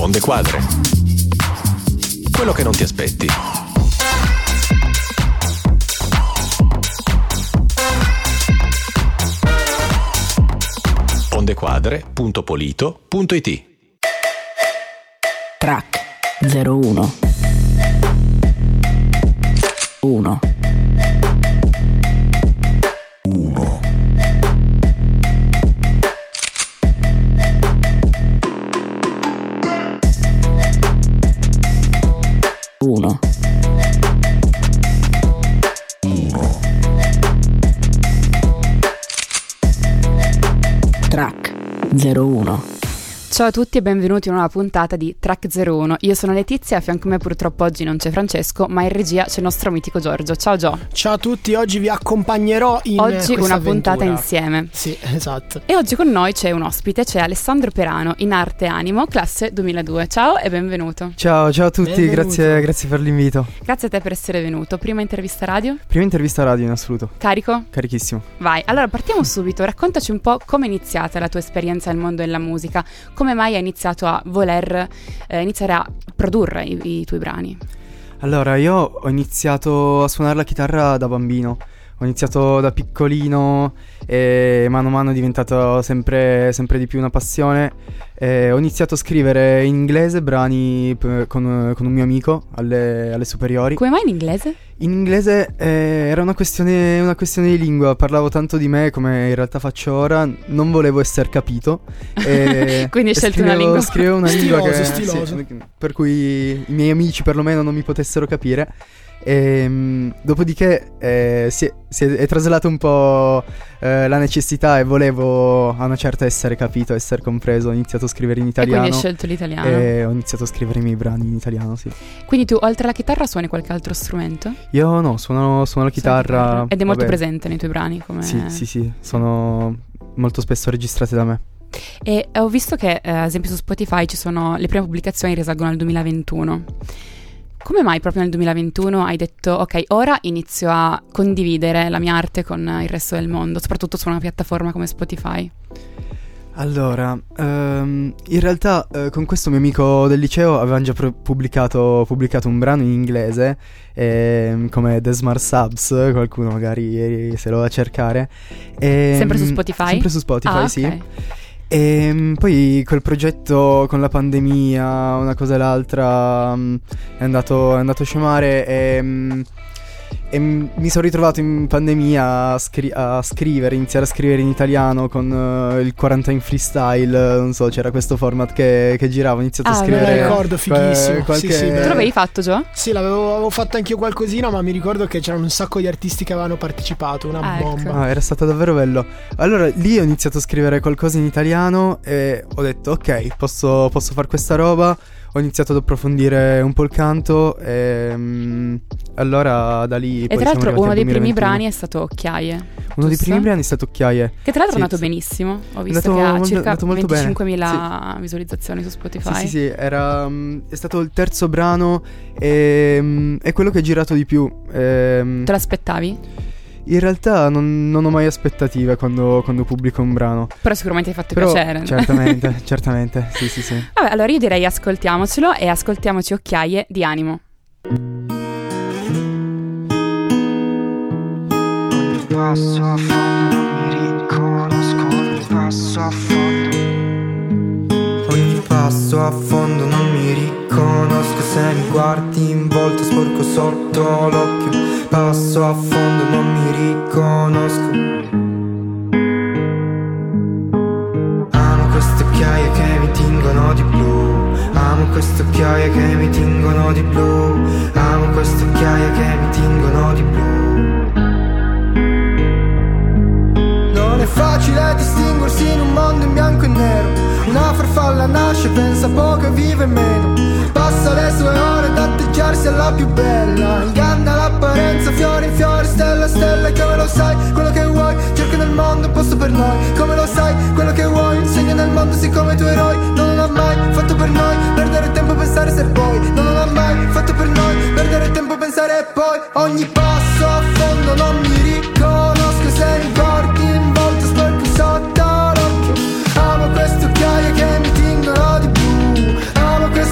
Onde Quadre. Quello che non ti aspetti. ondequadre.polito.it. Track 01 1 1 Track 01. Ciao a tutti e benvenuti in una nuova puntata di Track 01. Io sono Letizia, a fianco a me purtroppo oggi non c'è Francesco, ma in regia c'è il nostro mitico Giorgio. Ciao Gio. Ciao a tutti, oggi vi accompagnerò in oggi questa una puntata avventura insieme. Sì, esatto. E oggi con noi c'è un ospite, c'è Alessandro Perano, in arte animo, classe 2002. Ciao e benvenuto. Ciao a tutti, grazie per l'invito. Grazie a te per essere venuto. Prima intervista radio? Prima intervista radio in assoluto. Carico? Carichissimo. Vai, allora partiamo subito, raccontaci un po' come è iniziata la tua esperienza nel mondo della musica, come mai hai iniziato a voler iniziare a produrre i tuoi brani? Allora, io ho iniziato a suonare la chitarra da bambino. Ho iniziato da piccolino e mano a mano è diventato sempre di più una passione. Ho iniziato a scrivere in inglese brani con un mio amico alle superiori. Come mai in inglese? In inglese era una questione di lingua. Parlavo tanto di me come in realtà faccio ora. Non volevo essere capito. Quindi hai scelto una lingua. Scrivevo una lingua stiloso. Sì, per cui i miei amici perlomeno non mi potessero capire. Dopodiché si è traslata un po' la necessità e volevo a una certa essere capito, essere compreso. Ho iniziato a scrivere in italiano. E quindi hai scelto l'italiano. E ho iniziato a scrivere i miei brani in italiano, sì. Quindi tu oltre alla chitarra suoni qualche altro strumento? Io no, suono la chitarra. Ed è molto presente nei tuoi brani come... Sì, sono molto spesso registrate da me. E ho visto che ad esempio su Spotify ci sono le prime pubblicazioni risalgono al 2021. Come mai proprio nel 2021 hai detto ok, ora inizio a condividere la mia arte con il resto del mondo, soprattutto su una piattaforma come Spotify? Allora, in realtà con questo mio amico del liceo avevamo già pubblicato un brano in inglese come The Smart Subs, qualcuno magari se lo va a cercare. Sempre su Spotify? Sempre su Spotify, sì. Okay. E poi quel progetto con la pandemia, una cosa e l'altra, è andato a scemare e mi sono ritrovato in pandemia a iniziare a scrivere in italiano con il Quarantine Freestyle. Non so, c'era questo format che girava. Ho iniziato a scrivere. Me lo ricordo, fighissimo. Sì, tu l'avevi fatto già? Sì, avevo fatto anch'io qualcosina, ma mi ricordo che c'erano un sacco di artisti che avevano partecipato. Una bomba. Era stato davvero bello. Allora lì ho iniziato a scrivere qualcosa in italiano e ho detto ok, posso fare questa roba. Ho iniziato ad approfondire un po' il canto e allora da lì. E tra l'altro uno dei primi brani è stato Occhiaie. Uno dei primi brani è stato Occhiaie. Che tra l'altro è andato benissimo. Ho visto che ha circa 25.000 visualizzazioni su Spotify. Sì, è stato il terzo brano e è quello che ha girato di più. Te l'aspettavi? In realtà non ho mai aspettative quando pubblico un brano. Però sicuramente hai fatto piacere. Certamente, sì. Vabbè, allora io direi ascoltiamocelo e ascoltiamoci Occhiaie di Animo. Ogni passo a fondo non mi riconosco, ogni passo a fondo. Ogni passo a fondo non mi riconosco, se mi guardi in volto sporco sotto l'occhio. Passo a fondo non mi riconosco. Amo queste occhiaie che mi tingono di blu. Amo queste occhiaie che mi tingono di blu. Amo queste occhiaie che mi tingono di blu. Non è facile distinguersi in un mondo in bianco e nero. Una farfalla nasce, pensa poco e vive meno. Passa le sue ore ad atteggiarsi alla più bella. Inganna l'apparenza, fiore in fiore, stella a stella. Come lo sai, quello che vuoi, cerca nel mondo un posto per noi. Come lo sai, quello che vuoi, insegna nel mondo sì come i tuoi eroi. Non l'ha mai fatto per noi, perdere tempo a pensare se poi. Non l'ha mai fatto per noi, perdere tempo a pensare e poi. Ogni passo a fondo non mi riconosco, se mi guardi in volto sporco sotto l'occhio. Amo queste occhiaie che mi tingono di blu. Amo queste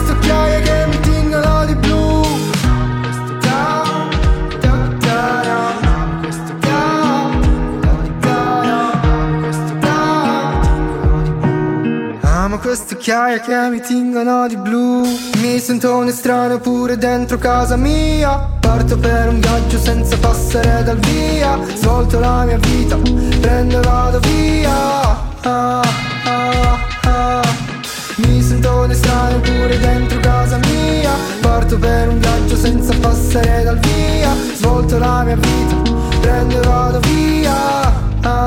occhiaie che mi tingono di blu. Mi sento un estraneo pure dentro casa mia. Parto per un viaggio senza passare dal via. Svolto la mia vita, prendo e vado via. Mi sento un estraneo pure dentro casa mia. Parto per un viaggio senza passare dal via. Svolto la mia vita, prendo e vado via.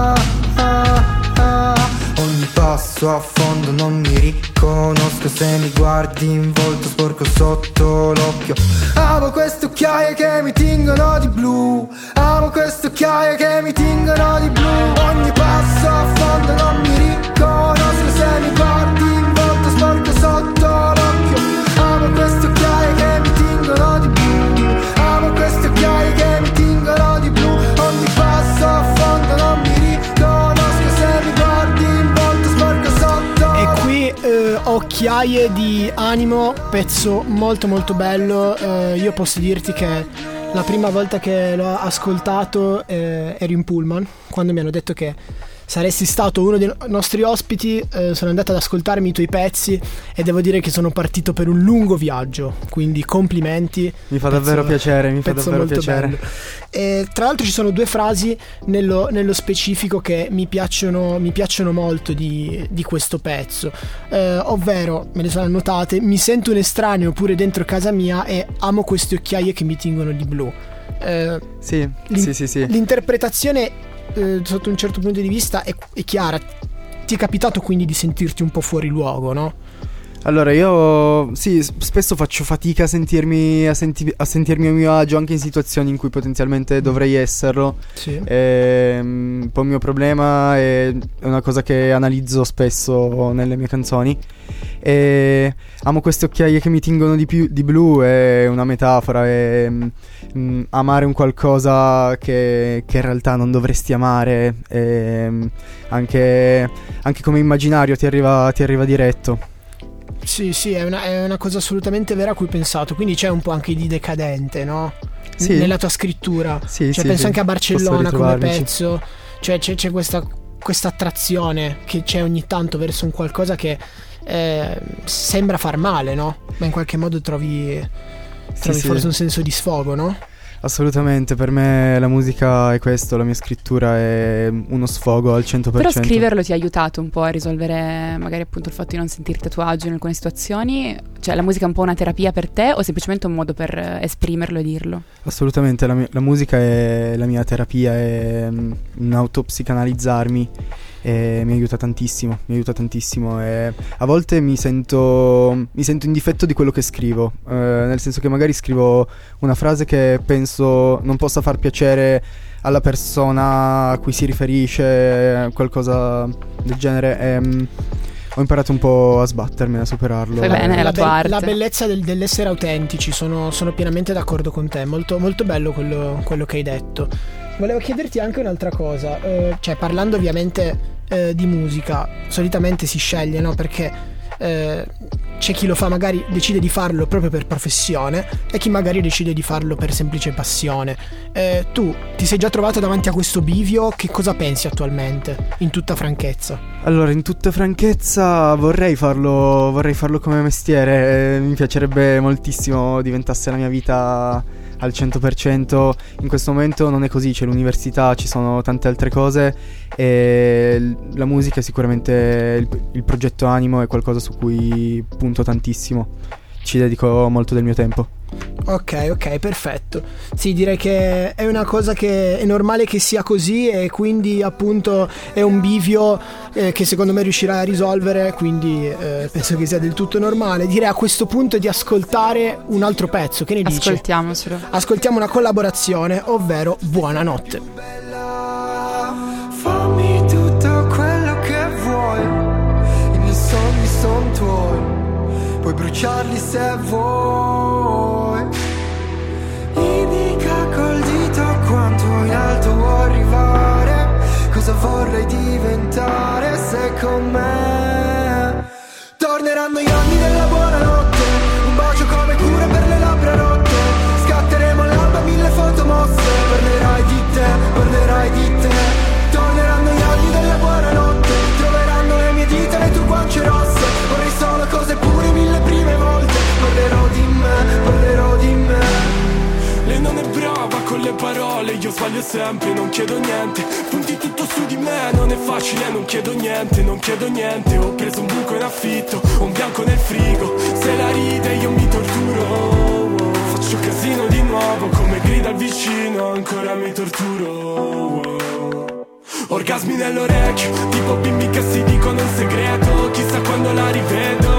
Ogni passo a fondo non mi riconosco. Se mi guardi in volto sporco sotto l'occhio. Amo queste occhiaie che mi tingono di blu. Amo queste occhiaie che mi tingono di blu. Ogni passo a fondo non mi riconosco. Se mi guardi in volto sporco sotto l'occhio. Amo queste occhiaie che mi tingono di blu. Amo queste occhiaie che mi tingono di blu. Ogni passo a fondo non mi riconosco. Se mi guardi in volto sporco sotto. E qui Occhiaie di Animo, pezzo molto molto bello. Io posso dirti che la prima volta che l'ho ascoltato ero in pullman, quando mi hanno detto che saresti stato uno dei nostri ospiti. Sono andato ad ascoltarmi i tuoi pezzi e devo dire che sono partito per un lungo viaggio, quindi complimenti. Mi fa davvero piacere, mi fa davvero piacere. Bello. E tra l'altro ci sono due frasi nello specifico che mi piacciono molto di questo pezzo, ovvero, me le sono annotate: mi sento un estraneo pure dentro casa mia e amo queste occhiaie che mi tingono di blu. Sì. L'interpretazione sotto un certo punto di vista è chiara. Ti è capitato quindi di sentirti un po' fuori luogo, no? Allora io sì, spesso faccio fatica a sentirmi a mio agio anche in situazioni in cui potenzialmente dovrei esserlo. Sì. Un po' il mio problema è una cosa che analizzo spesso nelle mie canzoni. E amo queste occhiaie che mi tingono di blu è una metafora, è amare un qualcosa che in realtà non dovresti amare, anche come immaginario ti arriva diretto. Sì, è una cosa assolutamente vera a cui ho pensato. Quindi c'è un po' anche di decadente, no? Sì. Nella tua scrittura. Sì, penso anche a Barcellona come ritrovarmici. pezzo. C'è questa attrazione che c'è ogni tanto verso un qualcosa che sembra far male, no? Ma in qualche modo trovi forse un senso di sfogo, no? Assolutamente, per me la musica è questo, la mia scrittura è uno sfogo al 100%. Però scriverlo ti ha aiutato un po' a risolvere magari appunto il fatto di non sentirti a tuo agio in alcune situazioni? Cioè la musica è un po' una terapia per te o semplicemente un modo per esprimerlo e dirlo? Assolutamente, la musica è la mia terapia, è un autopsicanalizzarmi e mi aiuta tantissimo e a volte mi sento in difetto di quello che scrivo, nel senso che magari scrivo una frase che penso non possa far piacere alla persona a cui si riferisce, qualcosa del genere, ho imparato un po' a sbattermi, a superarlo. Fai bene, è la tua arte. La bellezza dell'essere autentici, sono pienamente d'accordo con te. Molto, molto bello quello che hai detto. Volevo chiederti anche un'altra cosa, cioè parlando ovviamente di musica, solitamente si sceglie, no? Perché c'è chi lo fa, magari decide di farlo proprio per professione, e chi magari decide di farlo per semplice passione. Tu ti sei già trovato davanti a questo bivio? Che cosa pensi attualmente, in tutta franchezza? Allora, in tutta franchezza vorrei farlo come mestiere, mi piacerebbe moltissimo diventasse la mia vita al 100%. In questo momento non è così, c'è l'università, ci sono tante altre cose e la musica è sicuramente il progetto Animo, è qualcosa su cui punto tantissimo, ci dedico molto del mio tempo. Ok, perfetto. Sì, direi che è una cosa che è normale che sia così, e quindi appunto è un bivio che secondo me riuscirai a risolvere, quindi penso che sia del tutto normale. Direi a questo punto di ascoltare un altro pezzo, che ne dici? Ascoltiamocelo. Ascoltiamo una collaborazione, ovvero Buonanotte. Fammi tutto quello che vuoi, i miei sogni sono tuoi, puoi bruciarli se vuoi. Indica col dito quanto in alto vuoi arrivare, cosa vorrei diventare se con me. Torneranno gli anni della buonanotte, un bacio come cura per le labbra rotte, scatteremo all'alba 1000 foto mosse, parlerai di te, parlerai di te. Torneranno gli anni della buonanotte, troveranno le mie dita, le tue guance rosse, vorrei solo male, io sbaglio sempre, non chiedo niente. Punti tutto su di me, non è facile, non chiedo niente, non chiedo niente. Ho preso un buco in affitto, un bianco nel frigo. Se la ride io mi torturo, faccio casino di nuovo, come grida il vicino, ancora mi torturo. Orgasmi nell'orecchio, tipo bimbi che si dicono un segreto, chissà quando la rivedo.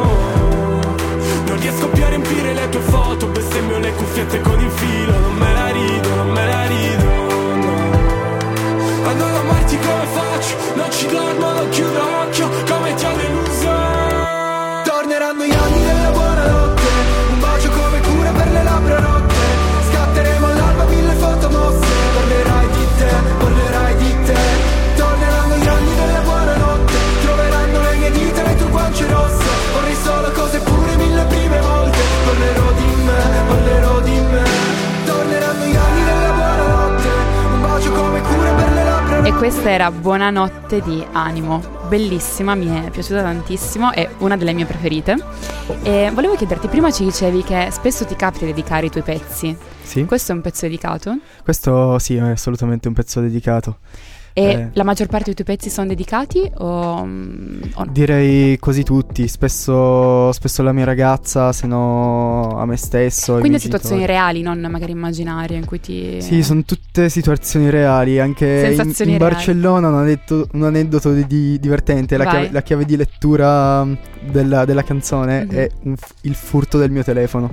Non riesco più a riempire le tue foto, bestemmio le cuffiette con il filo. Non me la rido, non me la rido, no. A non amarti come faccio, non ci dormo, non chiudo occhio, come ti ho deluso. Torneranno gli anni della buonanotte, un bacio come cura per le labbra rotte. Scatteremo all'alba 1000 foto mosse, parlerai di te, parlerai di te. Torneranno gli anni della buonanotte, troveranno le mie dita, le tue guance rosse. Vorrei solo cose pure 1000 prime volte, parlerò di me, parlerò di me. Torneranno gli anni della buonanotte, un bacio come cura per le labbra rotte. E questa era Buonanotte di Animo, bellissima, mi è piaciuta tantissimo, è una delle mie preferite. E volevo chiederti, prima ci dicevi che spesso ti capita di dedicare i tuoi pezzi. Sì. Questo è un pezzo dedicato? Questo sì, è assolutamente un pezzo dedicato. E la maggior parte dei tuoi pezzi sono dedicati o no? Direi quasi tutti, spesso la mia ragazza, se no a me stesso. Quindi situazioni reali, non magari immaginarie in cui ti... Sì, sono tutte situazioni reali, anche in Barcellona un aneddoto divertente, la chiave di lettura della canzone è il furto del mio telefono.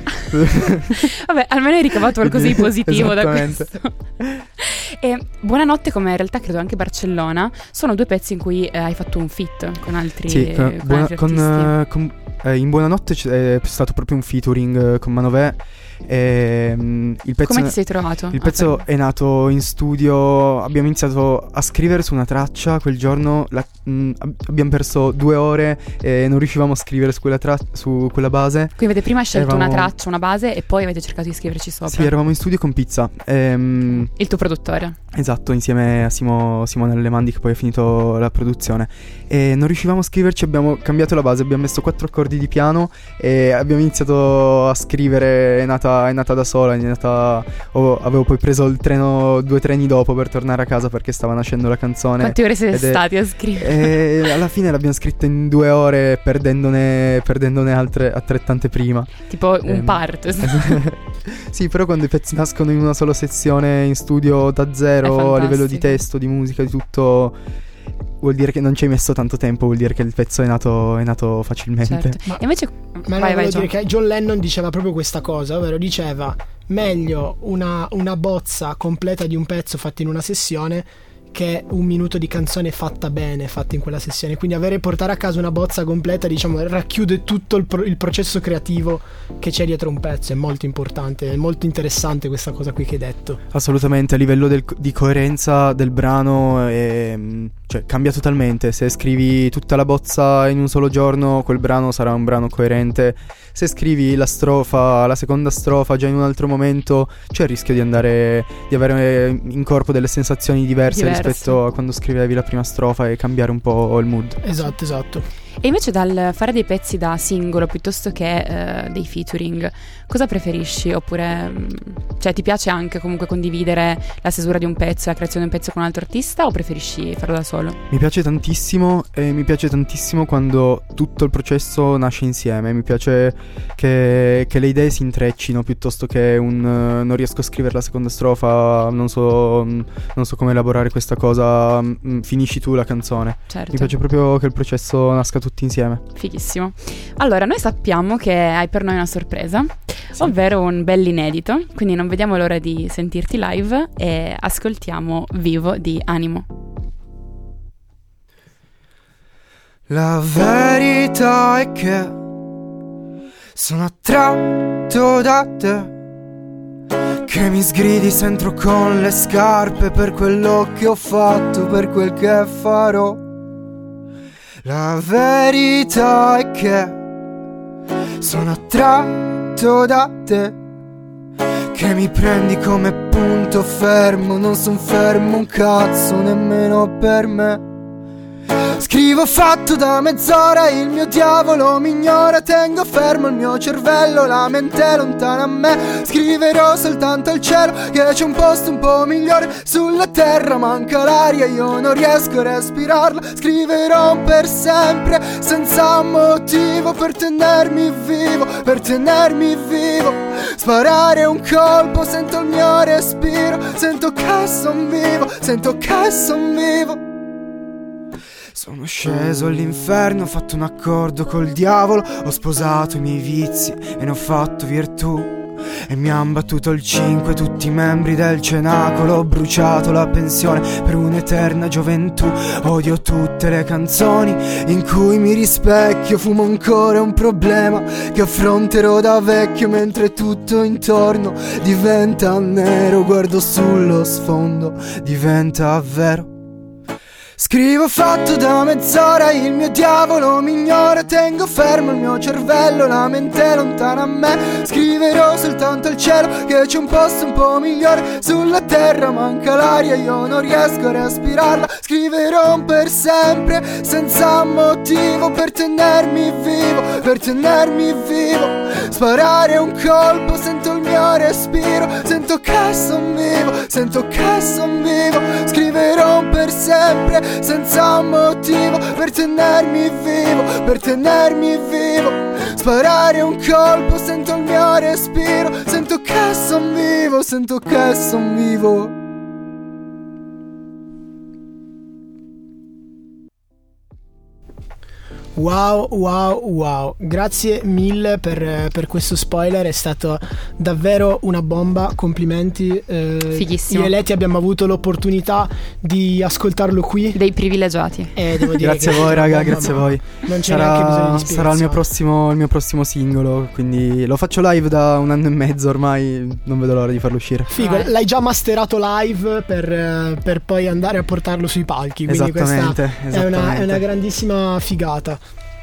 Vabbè, almeno hai ricavato qualcosa di positivo da questo. E Buonanotte, come in realtà credo anche Barcellona, sono due pezzi in cui hai fatto un feat con altri, sì, con artisti. In Buonanotte è stato proprio un featuring con Manovè. Il pezzo, come ti sei trovato? Il pezzo è nato in studio. Abbiamo iniziato a scrivere su una traccia. Quel giorno abbiamo perso 2 ore e non riuscivamo a scrivere su quella base. Quindi avete prima scelto una traccia, una base, e poi avete cercato di scriverci sopra. Sì, eravamo in studio con Pizza, il tuo produttore. Esatto, insieme a Simone Lemandi, che poi ha finito la produzione. E non riuscivamo a scriverci, abbiamo cambiato la base, abbiamo messo 4 accordi di piano e abbiamo iniziato a scrivere. È nata da sola, avevo poi preso il treno 2 treni dopo per tornare a casa perché stava nascendo la canzone. Quante ore siete stati a scrivere? E alla fine l'abbiamo scritta in 2 ore, perdendone altre altrettante prima. Tipo un part. Sì, però quando i pezzi nascono in una sola sezione in studio da zero, a livello di testo, di musica, di tutto, vuol dire che non ci hai messo tanto tempo, vuol dire che il pezzo è nato facilmente. Certo. Ma invece volevo dire che John Lennon diceva proprio questa cosa, ovvero diceva: meglio una bozza completa di un pezzo fatta in una sessione che 1 minuto di canzone fatta bene, fatta in quella sessione. Quindi portare a casa una bozza completa, diciamo, racchiude tutto il processo creativo che c'è dietro un pezzo. È molto importante, è molto interessante questa cosa qui che hai detto. Assolutamente, a livello di coerenza del brano cambia totalmente. Se scrivi tutta la bozza in un solo giorno, quel brano sarà un brano coerente. Se scrivi la seconda strofa già in un altro momento, c'è il rischio di avere in corpo delle sensazioni diverse rispetto a quando scrivevi la prima strofa e cambiare un po' il mood. Esatto. E invece dal fare dei pezzi da singolo piuttosto che dei featuring, cosa preferisci? Oppure ti piace anche comunque condividere la stesura di un pezzo, la creazione di un pezzo con un altro artista, o preferisci farlo da solo? Mi piace tantissimo, e mi piace tantissimo quando tutto il processo nasce insieme. Mi piace che le idee si intreccino, piuttosto che non riesco a scrivere la seconda strofa, non so come elaborare questa cosa, finisci tu la canzone. Certo. Mi piace proprio che il processo nasca tutti insieme. Fighissimo. Allora, noi sappiamo che hai per noi una sorpresa, sì, ovvero un bell'inedito, quindi non vediamo l'ora di sentirti live e ascoltiamo Vivo di Animo. La verità è che sono attratto da te, che mi sgridi se entro con le scarpe, per quello che ho fatto, per quel che farò. La verità è che sono attratto da te, che mi prendi come punto fermo, non son fermo un cazzo nemmeno per me. Scrivo fatto da mezz'ora, il mio diavolo mi ignora. Tengo fermo il mio cervello, la mente lontana a me. Scriverò soltanto al cielo che c'è un posto un po' migliore. Sulla terra manca l'aria, io non riesco a respirarla. Scriverò per sempre, senza motivo, per tenermi vivo, per tenermi vivo. Sparare un colpo, sento il mio respiro, sento che son vivo, sento che son vivo. Sono sceso all'inferno, ho fatto un accordo col diavolo. Ho sposato i miei vizi e ne ho fatto virtù. E mi han battuto il 5 tutti i membri del cenacolo. Ho bruciato la pensione per un'eterna gioventù. Odio tutte le canzoni in cui mi rispecchio. Fumo ancora un problema che affronterò da vecchio. Mentre tutto intorno diventa nero, guardo sullo sfondo, diventa vero. Scrivo fatto da mezz'ora, il mio diavolo mi ignora. Tengo fermo il mio cervello, la mente lontana a me. Scriverò soltanto al cielo che c'è un posto un po' migliore. Sulla terra manca l'aria, io non riesco a respirarla. Scriverò per sempre, senza motivo, per tenermi vivo, per tenermi vivo. Sparare un colpo, sento il mio respiro, sento che son vivo, sento che son vivo. Scriverò per sempre, senza motivo, per tenermi vivo, per tenermi vivo. Sparare un colpo, sento il mio respiro, sento che son vivo, sento che son vivo. Wow, wow, wow. Grazie mille per questo spoiler, è stato davvero una bomba, complimenti. Fighissimo. Io e Leti abbiamo avuto l'opportunità di ascoltarlo qui. Dei privilegiati. Devo dire Grazie a voi raga, grazie a voi. Non c'è neanche bisogno di spiegazioni. Sarà il mio prossimo singolo, quindi lo faccio live da 1 anno e mezzo ormai, non vedo l'ora di farlo uscire. Figo, l'hai già masterato live per poi andare a portarlo sui palchi, quindi Esattamente. È una grandissima figata.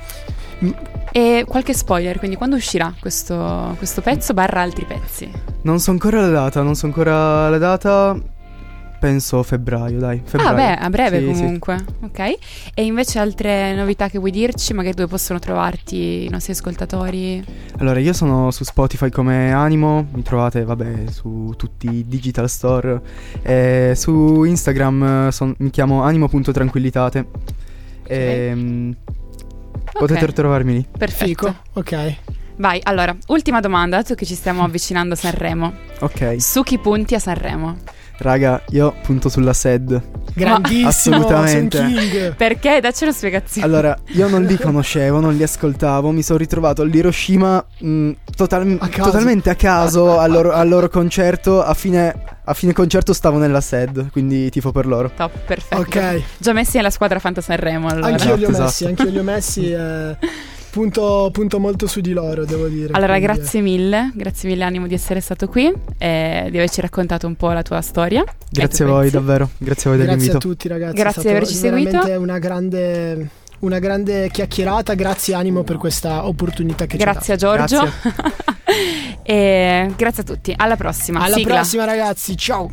E qualche spoiler, quindi quando uscirà questo pezzo / altri pezzi? Non so ancora la data, penso febbraio, dai. Febbraio. A breve Sì, comunque, sì. Ok. E invece altre novità che vuoi dirci, magari dove possono trovarti i nostri ascoltatori? Allora, io sono su Spotify come Animo, mi trovate su tutti i digital store. E su Instagram mi chiamo animo.tranquillitate. Okay. Potete trovarmi lì. Perfetto. Ok. Vai, allora, ultima domanda, dato che ci stiamo avvicinando a Sanremo. Ok. Su chi punti a Sanremo? Raga, io punto sulla SED. Grandissimo. Assolutamente. King. Perché? Dacci una spiegazione. Allora, io non li conoscevo, non li ascoltavo. Mi sono ritrovato all'Hiroshima totalmente a caso al loro concerto. A fine concerto stavo nella SED, quindi tifo per loro. Top, perfetto. Ok. Già messi nella squadra Fanta Sanremo, allora. Anch'io li ho Esatto. messi. Punto molto su di loro, devo dire. Allora, quindi, grazie mille Animo di essere stato qui e di averci raccontato un po' la tua storia. Grazie a voi, davvero. Grazie a voi dell'invito. Grazie a tutti, ragazzi. Grazie di averci seguito. Veramente una grande chiacchierata. Grazie Animo per questa opportunità che grazie a Giorgio. Grazie. E grazie a tutti. Alla prossima. Alla Sigla. prossima, ragazzi. Ciao.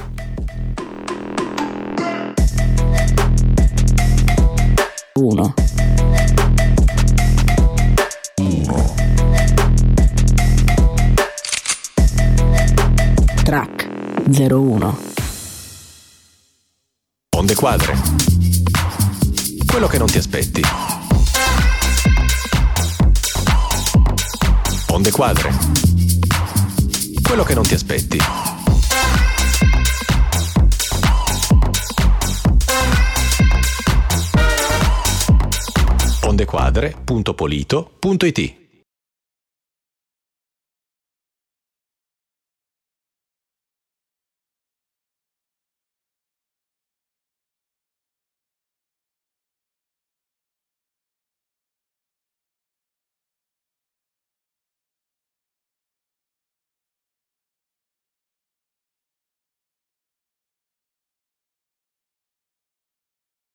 Uno. Track 01. Onde quadre. Quello che non ti aspetti. Onde quadre. Quello che non ti aspetti. Ondequadre.polito.it